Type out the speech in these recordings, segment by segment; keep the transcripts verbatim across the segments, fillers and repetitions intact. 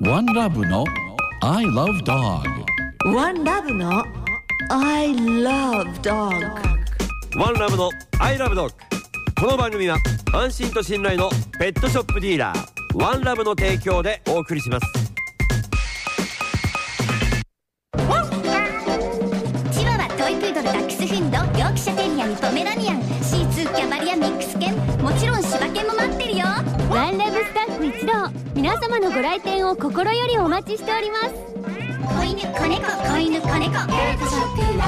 ワンラブの I love dog。 ワンラブの I love dog。 ワンラブの I love dog。 この番組は安心と信頼のペットショップディーラーワンラブの提供でお送りします。 チワワ、トイプードル、ダックスフンド、ヨークシャテリアにポメラニアン、シーツー、キャバリア、ミックス犬、もちろん柴犬も待ってるよ。 ワンラブスタッフ一同、皆様のご来店を心よりお待ちしております。 子犬、子猫、子犬、子猫、ペットショップワンラ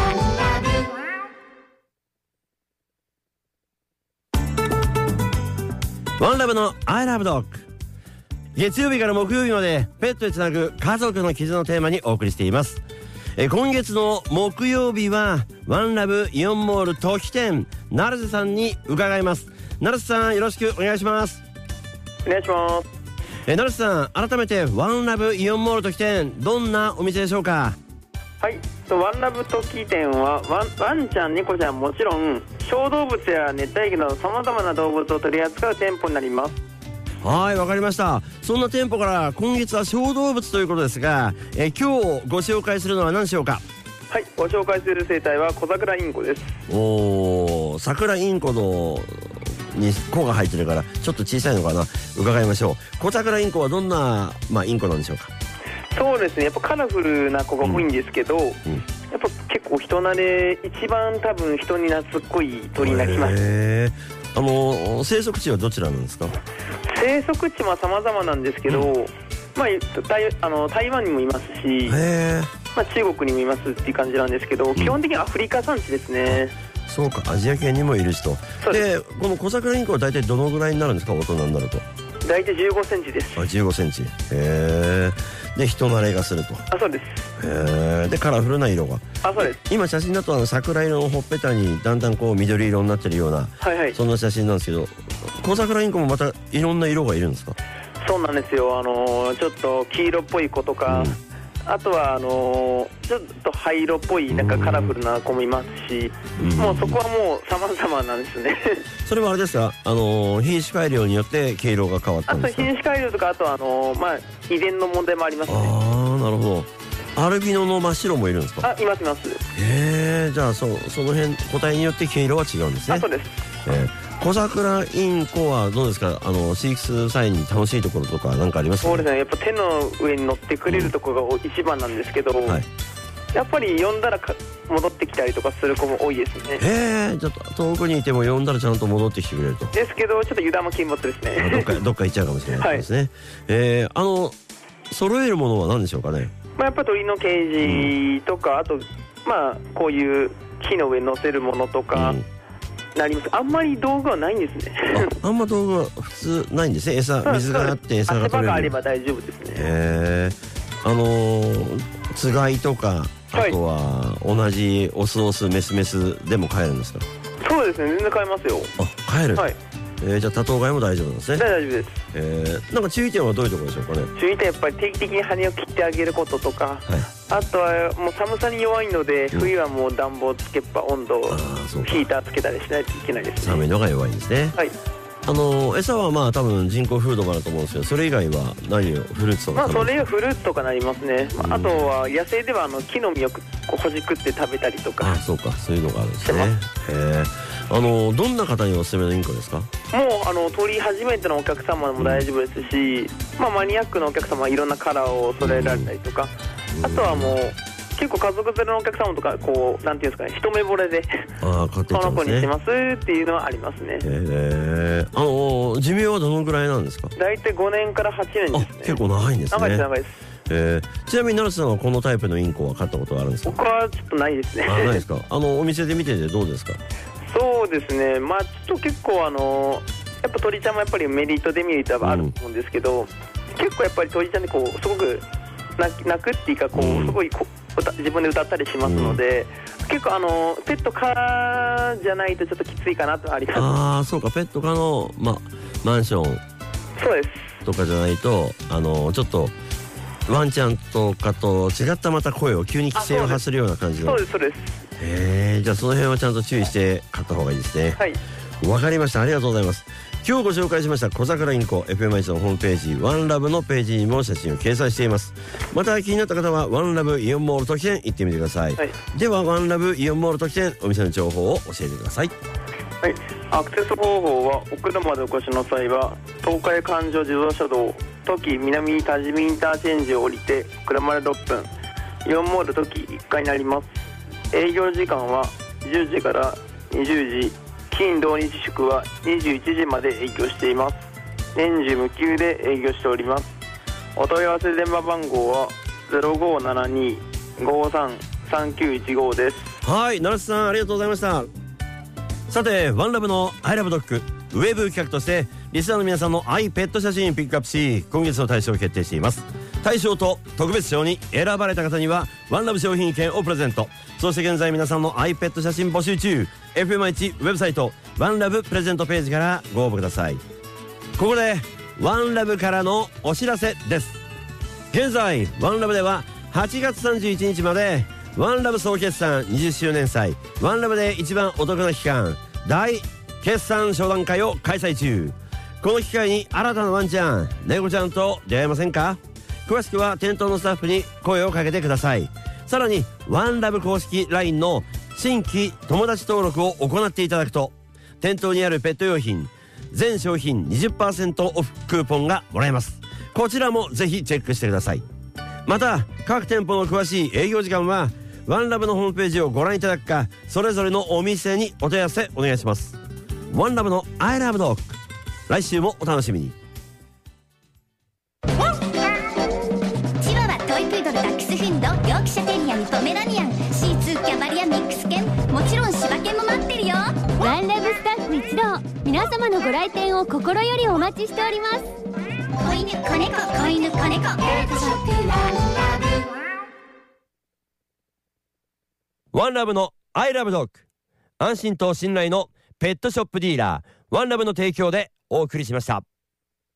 ブ。ワンラブの I love dog。 月曜日から木曜日までペットでつなぐ家族の絆のテーマにお送りしています。え今月の木曜日はワンラブイオンモール都市店成瀬さんに伺います。成瀬さん、よろしくお願いします。 お願いします。 え成瀬さん、改めてワンラブイオンモール都市店、どんなお店でしょうか？ はい、ワンラブ都市店はワン、ワンちゃん、猫ちゃんもちろん小動物や熱帯魚などさまざまな動物を取り扱う店舗になります。 はい、わかりました。そんな店舗から今月は小動物ということですが、え今日ご紹介するのは何でしょうか？ はい、ご紹介する生態は小桜インコです。 おー、桜インコのに子が入ってるからちょっと小さいのかな、伺いましょう。小桜インコはどんな、まあ、インコなんでしょうか？ そうですね、やっぱカラフルな子が多いんですけど、うんうん、やっぱ結構人慣れ、一番多分人に懐っこい鳥になります。 へー、あの生息地はどちらなんですか？ 生息地は様々なんですけど、うん、まあ、台、あの台湾にもいますし、 へー、 まあ、中国にもいますっていう感じなんですけど、うん、基本的にアフリカ産地ですね。 そうか、アジア圏にもいる人で、この小桜インコは大体どのぐらいになるんですか？大人になると大体じゅうごセンチです。 あ、じゅうごセンチ。へえ。で、人慣れがすると。 あ、そうです。 へえ。で、カラフルな色が。 あ、そうです。 今写真だとあの桜色のほっぺたにだんだんこう緑色になってるような、 はいはい、 そんな写真なんですけど、小桜インコもまたいろんな色がいるんですか？ そうなんですよ。あのー、ちょっと黄色っぽい子とか、うん、あとはあのー、ちょっと灰色っぽいなんかカラフルな子もいますし、うん、もうそこはもう様々なんですね。 それはあれですか、あのー、品種改良によって毛色が変わったんですか？ あと品種改良とか、あとはあのー、まあ遺伝の問題もありますね。 ああ、なるほど。アルビノの真っ白もいるんですか？ あ、いますいます。 へえ。じゃあそその辺個体によって毛色は違うんですね。 あ、そうです。 えー小桜インコはどうですか？あの飼育する際に楽しいところとか何かありますか？ そうですね、やっぱ手の上に乗ってくれるところが一番なんですけど、うん、はい、やっぱり呼んだらか戻ってきたりとかする子も多いですね。 へえ。ちょっと遠くにいても呼んだらちゃんと戻ってきてくれると。 ですけどちょっと油断も禁物ですね。 どっかどっか行っちゃうかもしれないですね。はい、えー、あの揃えるものは何でしょうかね？ まあ、やっぱ鳥のケージとか、うん、あとまあこういう木の上に乗せるものとか、うん、なります。あんまり道具はないんですね。 あ, あんま道具は普通ないんですね。餌、水があって餌が取れる。足場があれば大丈夫ですね。 へー。あのー、つがいとか、あとは同じオスオスメスメスでも飼えるんですか？ そうですね、全然飼えますよ。 あ、飼える。はい。えー、じゃあ多頭飼いも大丈夫なんですね。 大丈夫です。 えー、なんか注意点はどういうところでしょうかね？ 注意点はやっぱり定期的に羽を切ってあげることとか、はい、あとはもう寒さに弱いので、うん、冬はもう暖房つけっぱ温度ヒーターつけたりしないといけないですね。 寒いのが弱いんですね。はい。あの餌はまあ多分人工フードもあると思うんですけど、それ以外は何をフルーツとか？ まあそれはフルーツとかなりますね。うん、あとは野生ではあの木の実をこうほじくって食べたりとか。 あ、そうか、そういうのがあるんですね。へえ。あのどんな方におすすめのインコですか？もうあの鳥初めてのお客様も大丈夫ですし、うん、まあマニアックなお客様はいろんなカラーを揃えられたりとか、うん、あとはもう結構家族連れのお客様とかこうなんていうんですかね、一目惚れであ買っていっちゃうんですね。 この子にしてますっていうのはありますね。へえ。あの寿命はどのぐらいなんですか？ 大体ごねんからはちねんですね。 あ、結構長いんですね。 長いです長いです。 えー、ちなみに成瀬さんはこのタイプのインコは飼ったことはあるんですか？ 僕はちょっとないですね。 あ、ないですか。あのお店で見ててどうですか？ そうですね、まあちょっと結構あのやっぱ鳥ちゃんもやっぱりメリットデメリットはあると思うんですけど、うん、結構やっぱり鳥ちゃんでこうすごく泣くっていうかこう、うん、すごいこ歌自分で歌ったりしますので、うん、結構あのペット科じゃないとちょっときついかなとあります。 ああ、そうか、ペット科の、ま、マンションそうですとかじゃないとあのちょっとワンちゃんとかと違ったまた声を急に規制を発するような感じの。 そうですそうです。 へえ。じゃあその辺はちゃんと注意して飼った方がいいですね。 はい、 わかりました。ありがとうございます。 今日ご紹介しました小桜インコ エフエムアイ のホームページワンラブのページにも写真を掲載しています。また気になった方はワンラブイオンモール時店行ってみてください、はい、ではワンラブイオンモール時店お店の情報を教えてください。 はい、アクセス方法はお車でお越しの際は東海環状自動車道土岐南多治見インターチェンジを降りて車でろっぷん、イオンモール土岐いっかいになります。営業時間はじゅうじからにじゅうじ、金土日祝はにじゅういちじまで営業しています。年中無休で営業しております。お問い合わせ電話番号は ゼロごーななに ごーさん さんきゅういちご です。 はい、成瀬さんありがとうございました。さてワンラブの I love dog ウェブ企画としてリスナーの皆さんの愛ペット写真ピックアップし今月の大賞を決定しています。大賞と特別賞に選ばれた方にはワンラブ商品券をプレゼント。そして現在皆さんの愛ペット写真募集中。 エフエムアイワン ウェブサイトワンラブプレゼントページからご応募ください。ここでワンラブからのお知らせです。現在ワンラブでははちがつさんじゅういちにちまでワンラブ総決算にじゅっしゅうねん祭ワンラブで一番お得な期間大決算商談会を開催中。この機会に新たなワンちゃん猫ちゃんと出会えませんか？詳しくは店頭のスタッフに声をかけてください。さらにワンラブ公式 ライン の新規友達登録を行っていただくと店頭にあるペット用品全商品 にじゅっパーセント オフクーポンがもらえます。こちらもぜひチェックしてください。また各店舗の詳しい営業時間はワンラブのホームページをご覧いただくかそれぞれのお店にお問い合わせお願いします。ワンラブの I love dog 来週もお楽しみに。 チワワ、トイプードル、ダックスフンド、ヨークシャテリアにポメラニアン、シーツー、キャバリア、ミックス犬、もちろん柴犬も待ってるよ。 ワンラブスタッフ一同皆様のご来店を心よりお待ちしております。 子犬、子猫、子犬、子猫、ペットショップワンラブ。 ワンラブの I love dog 安心と信頼のペットショップディーラーワンラブの提供でお送りしました。